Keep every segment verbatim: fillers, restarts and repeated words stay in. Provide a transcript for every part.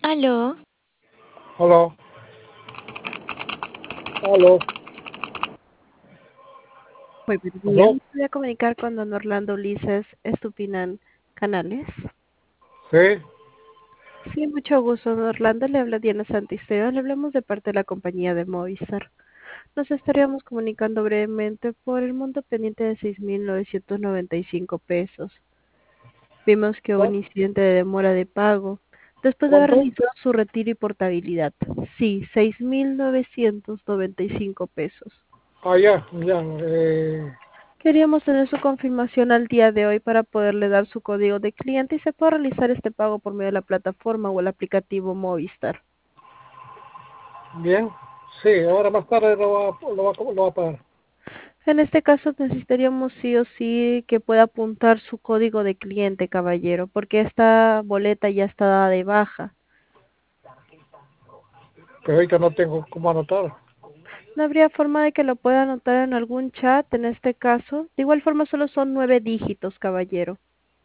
Aló, Aló, aló, Muy buen día. aló, Me voy a comunicar con don Orlando Ulises Estupinan Canales. sí, Sí, mucho gusto, don Orlando. Le habla Diana Santisteban. Le hablamos de parte de la compañía de Movistar. Nos estaríamos comunicando brevemente por el monto pendiente de seis mil novecientos noventa y cinco pesos. Vimos que hubo un ¿cu- incidente de demora de pago después de haber ¿cuánto? realizado su retiro y portabilidad. Sí, seis mil novecientos noventa y cinco pesos. Ah, ya, ya, eh, Queríamos tener su confirmación al día de hoy para poderle dar su código de cliente y se pueda realizar este pago por medio de la plataforma o el aplicativo Movistar. bien, sí, ahora más tarde lo va, lo va, lo va a pagar. En este caso necesitaríamos sí o sí que pueda apuntar su código de cliente, caballero, porque esta boleta ya está dada de baja. Pero ahorita no tengo cómo anotar. ¿No habría forma de que lo pueda anotar en algún chat en este caso? De igual forma solo son nueve dígitos, caballero.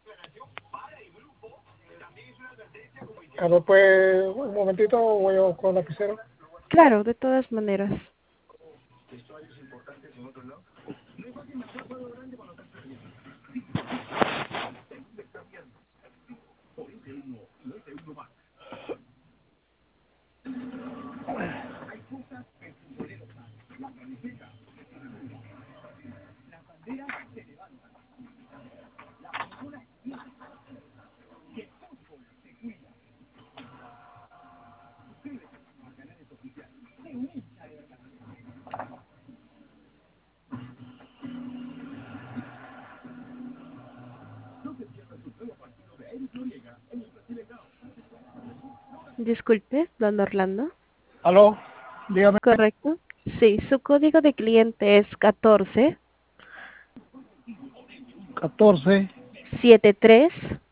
A ver, pues, un momentito, voy a con la lapicero. Claro, de todas maneras. Disculpe, don Orlando. Aló, dígame, ¿Correcto? Sí, su código de cliente es catorce catorce, setenta y tres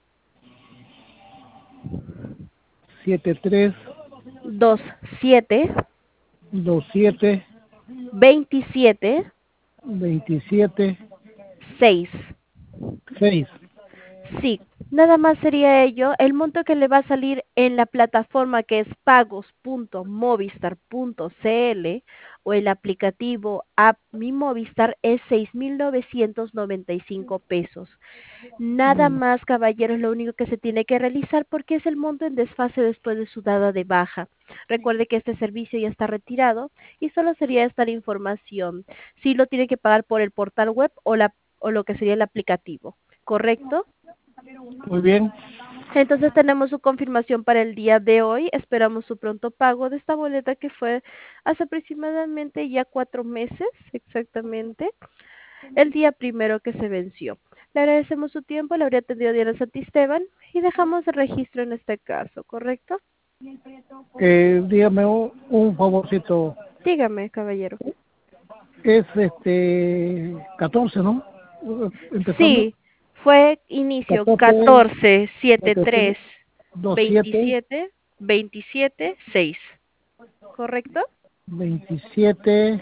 setenta y tres, veintisiete veintisiete, veintisiete veintisiete, seis. seis. Sí, nada más sería ello. El monto que le va a salir en la plataforma que es pagos punto movistar punto cl o el aplicativo app Mi Movistar es seis mil novecientos noventa y cinco pesos. Nada Mm, más, caballeros, lo único que se tiene que realizar porque es el monto en desfase después de su dada de baja. Recuerde que este servicio ya está retirado y solo sería esta la información. Sí lo tiene que pagar por el portal web o, la, o lo que sería el aplicativo, ¿correcto? Muy bien, Entonces tenemos su confirmación para el día de hoy. Esperamos su pronto pago de esta boleta que fue hace aproximadamente ya cuatro meses, exactamente el día primero que se venció. Le agradecemos su tiempo, le habría atendido Diana Santisteban y dejamos el registro en este caso, ¿correcto? eh, dígame un, un favorcito. Dígame, caballero. Es este catorce, ¿no? Empezando, Sí, fue inicio catorce, catorce setenta y tres veintisiete, veintisiete veintisiete seis, ¿correcto? veintisiete,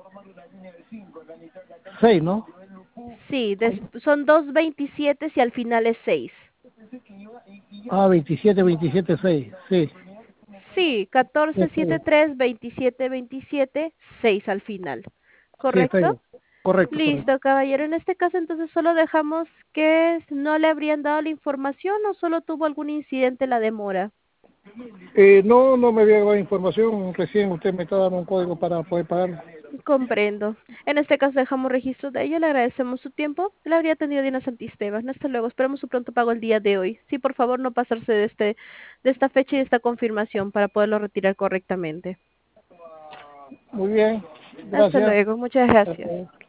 seis, ¿no? Sí, des- son dos veintisiete y al final es seis. Ah, veintisiete, veintisiete, seis, sí, Sí, catorce está setenta y bien, tres veintisiete veintisiete seis al final, sí, está ¿correcto? bien, correcto, correcto. Listo, caballero. En este caso, entonces, solo dejamos que no le habrían dado la información o solo tuvo algún incidente la demora. Eh, no, no me había dado información, recién usted me está dando un código para poder pagar. Comprendo. En este caso, dejamos registro de ello. Le agradecemos su tiempo. Le habría atendido Diana Santisteban. Hasta luego. Esperamos su pronto pago el día de hoy. Sí, por favor, no pasarse de este, de esta fecha y de esta confirmación para poderlo retirar correctamente. Muy bien, Hasta gracias. luego. Muchas gracias.